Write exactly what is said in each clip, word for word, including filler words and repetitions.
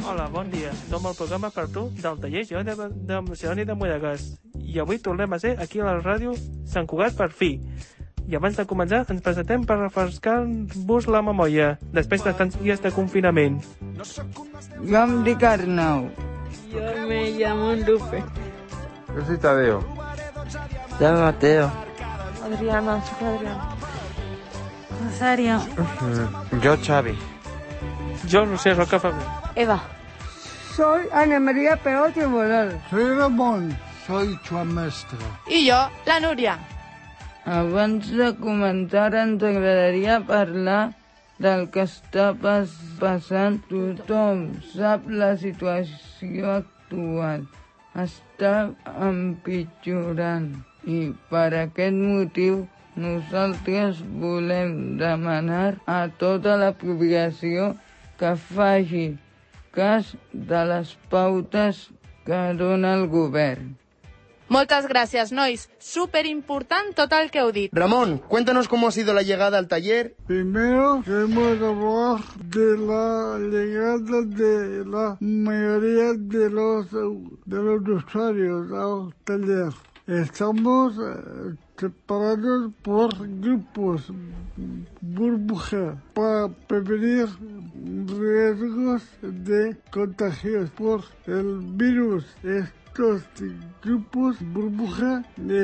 Hola, bon dia. Som el programa per tu del taller Girona de, de Barcelona i de Monegas. I avui tornem a ser aquí a la ràdio Sant Cugat per fi. I abans de començar ens presentem per refrescar-vos la memòria després de tants dies de confinament. Jo em dic Arnau. Yo me llamo Lupe. Yo soy Tadeo. Yo Mateo. Adriana, soy Adriana. Rosario. Yo Xavi. Jo, Roser Roca Fabé. Eva. Soy Ana María Perotti Morales. Soy Ramón. Soy Joan Mestre. I jo, la Núria. Abans de comentar ens agradaria parlar del que està pas passant. Tothom sap la situació actual. Està empitjorant i per aquest motiu nosaltres volem demanar a tota la població que faci cas de les pautes que dona el govern. Moltes gràcies, nois. Superimportant tot el que heu dit. Ramón, cuéntanos cómo ha sido la llegada al taller. Primero queremos hablar de la llegada de la mayoría de los, de los usuarios al taller. Estamos eh, separados por grupos, burbuja, para prevenir riesgos de contagios por el virus. Estos grupos burbuja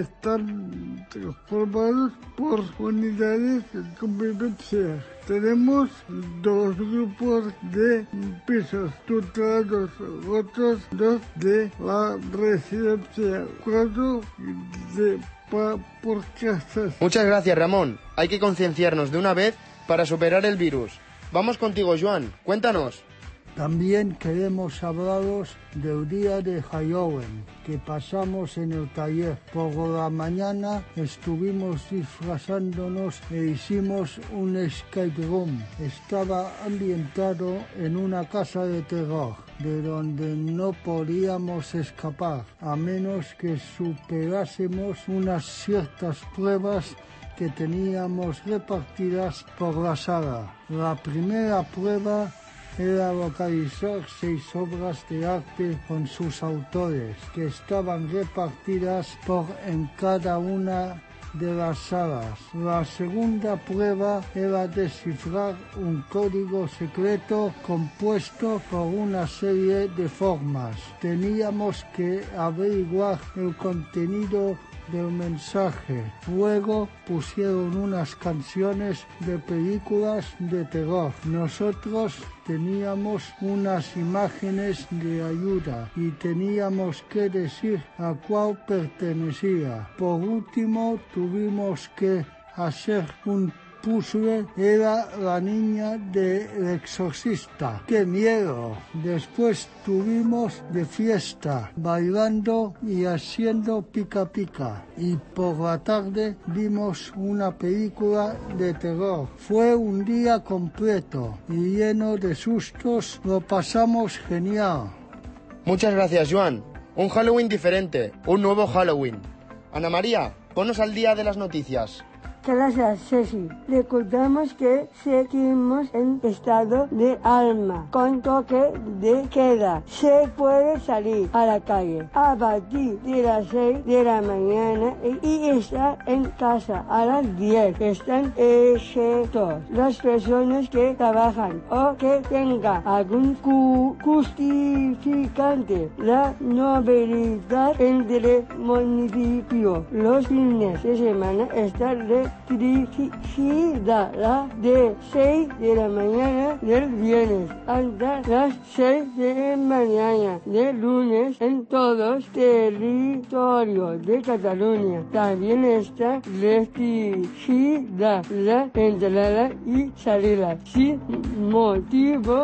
están formados por unidades de convivencia. Tenemos dos grupos de pisos tutelados, otros dos de la residencia, cuatro de pa, por casas. Muchas gracias, Ramón. Hay que concienciarnos de una vez para superar el virus. Vamos contigo, Joan. Cuéntanos. También queremos hablaros del día de Halloween que pasamos en el taller. Por la mañana estuvimos disfrazándonos e hicimos un escape room. Estaba ambientado en una casa de terror, de donde no podíamos escapar, a menos que superásemos unas ciertas pruebas que teníamos repartidas por la sala. La primera prueba era localizar seis obras de arte con sus autores, que estaban repartidas por en cada una de las salas. La segunda prueba era descifrar un código secreto compuesto por una serie de formas. Teníamos que averiguar el contenido del mensaje. Luego pusieron unas canciones de películas de terror. Nosotros teníamos unas imágenes de ayuda y teníamos que decir a cuál pertenecía. Por último, tuvimos que hacer un puzzle. Era la niña del exorcista. ¡Qué miedo! Después tuvimos de fiesta, bailando y haciendo pica pica. Y por la tarde vimos una película de terror. Fue un día completo y lleno de sustos. Lo pasamos genial. Muchas gracias, Joan. Un Halloween diferente, un nuevo Halloween. Ana María, ponnos al día de las noticias. Gracias, Ceci. Recordamos que seguimos en estado de alarma, con toque de queda. Se puede salir a la calle a partir de las seis de la mañana y estar en casa a las diez. Están excepto las personas que trabajan o que tengan algún cu justificante. La movilidad entre municipios los fines de semana está de dirigida de seis de la mañana del viernes hasta las seis de la mañana del lunes en todos los territorios de Cataluña. También está restringida la entrada y salida sin motivo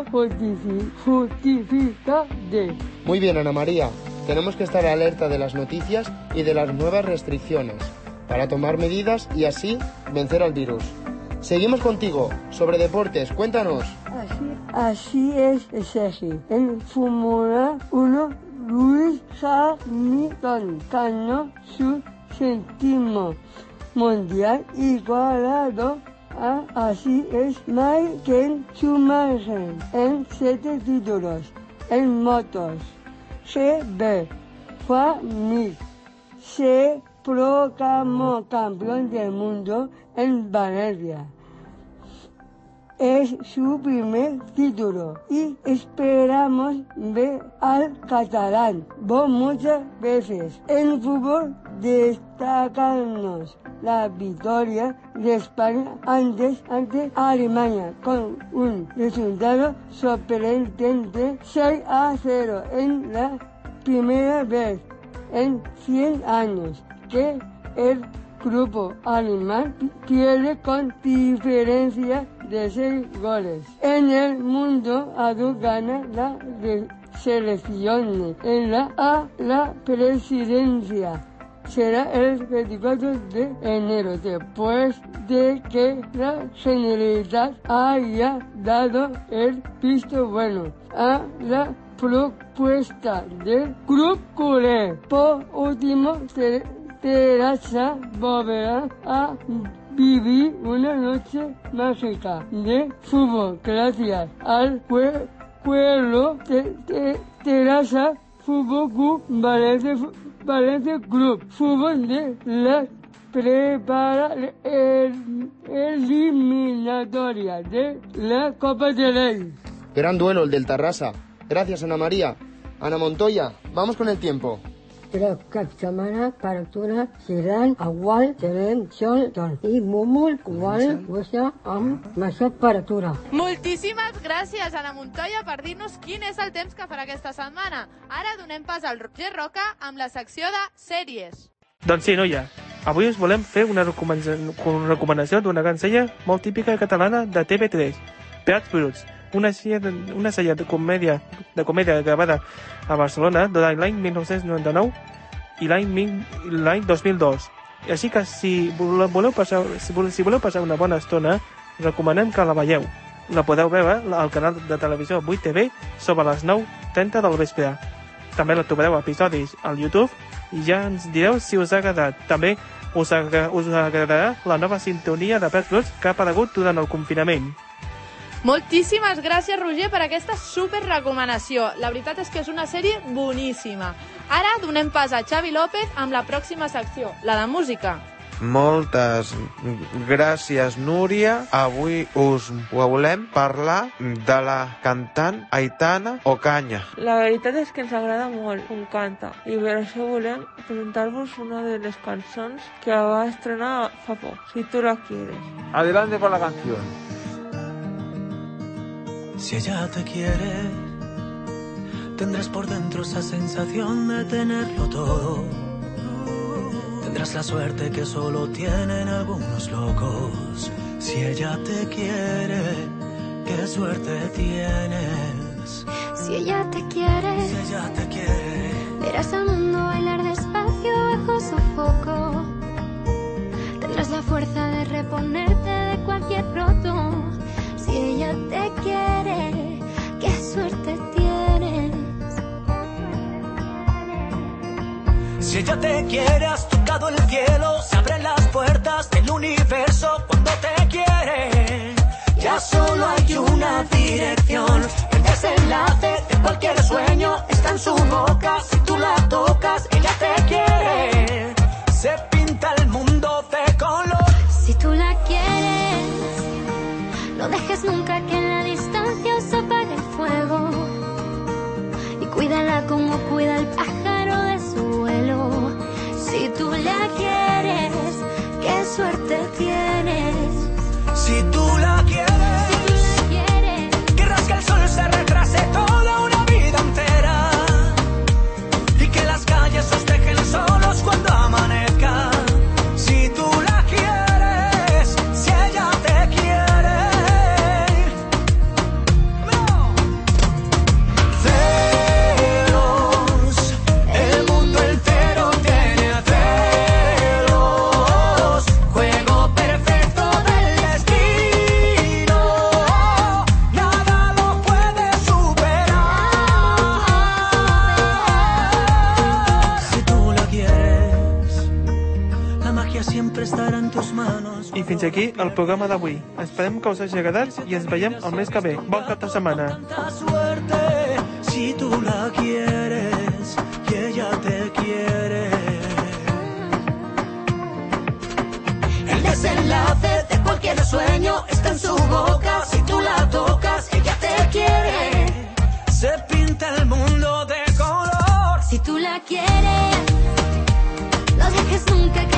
justificante. Muy bien, Ana María. Tenemos que estar alerta de las noticias y de las nuevas restricciones para tomar medidas y así vencer al virus. Seguimos contigo. Sobre deportes, cuéntanos. Así, así es, Sergi. En Fórmula uno, Lewis Hamilton ganó su séptimo mundial igualado a así es Michael Schumacher en siete títulos. en motos. G B Juanmi se proclamó campeón del mundo en Valencia. Es su primer título y esperamos ver al catalán por muchas veces. En fútbol destacamos la victoria de España antes ante Alemania con un resultado sorprendente seis a cero en la primera vez en cien años que el grupo alemán pierde con diferencia de seis goles. En el mundo adulto gana la selección en la a la presidencia. Será el veinticuatro de enero, después de que la Generalitat haya dado el visto bueno a la propuesta del Club Culé. Por último, Teresa volverá a vivir una noche mágica de fútbol gracias al pueblo de, de Teresa Fútbol Club Valencia, Valencia Club Fútbol de la prepara el, eliminatoria de la Copa del Rey. Gran duelo el del Tarrasa. Gracias, Ana María. Ana Montoya, vamos con el tiempo. Però cap setmana temperatures seran igual tenim sol doncs, i molt igual gossa amb més temperatura. Moltíssimes gràcies, Ana Montoya, per dir-nos quin és el temps que farà aquesta setmana. Ara donem pas al Roger Roca amb la secció de sèries. Doncs sí, noia, avui us volem fer una recomanació d'una gran sèrie molt típica catalana de T V tres, Prats Bruts, una sèrie de, una sèrie de comèdia de comèdia gravada a Barcelona durant l'any mil nou-cents noranta-nou i l'any dos mil dos. Així que si voleu passar, si voleu, si voleu passar una bona estona, recomanem que la veieu. La podeu veure al canal de televisió vuit T V sobre les nou trenta del vespre. També la trobareu episodis al YouTube i ja ens direu si us ha agradat. També us, agra us agradarà la nova sintonia de Prats Bruts que ha aparegut durant el confinament. Moltíssimes gràcies, Roger, per aquesta super recomanació. La veritat és que és una sèrie boníssima. Ara donem pas a Xavi López amb la pròxima secció, la de música. Moltes gràcies, Núria. Avui us volem parlar de la cantant Aitana Ocaña. La veritat és que ens agrada molt, em canta. I per això volem presentar-vos una de les cançons que va estrenar fa poc, Si tú la quieres. Adelante con la canción. Si ella te quiere, tendrás por dentro esa sensación de tenerlo todo. Tendrás la suerte que solo tienen algunos locos. Si ella te quiere, qué suerte tienes. Si ella te quiere, si ella te quiere, verás al mundo bailar despacio bajo su foco. Tendrás la fuerza de reponerte de cualquier roto. Si ella te quiere, qué suerte tienes. Si ella te quiere, has tocado el cielo, se abren las puertas del universo cuando te quiere. Ya solo hay una dirección, el desenlace de cualquier sueño está en su boca. Si tú la tocas, ella te quiere. Se pinta el mundo de color. Si tú la quieres, no dejes nunca que en la distancia os apague el fuego. Y cuídala como cuida el pájaro de su vuelo. Si tú la quieres, qué suerte tienes. Si tú la quieres, si tú la quieres, querrás que el sol se retrase toda una vida entera. Y que las calles os dejen solos cuando amanezca. Si tú la quieres, si ella te quiere. I fins aquí el programa d'avui. Esperem que us hagi agradat i ens veiem el mes que ve. Bon cap de setmana. Si tu se pinta el mundo de color. Si tú la quieres, no dejes nunca que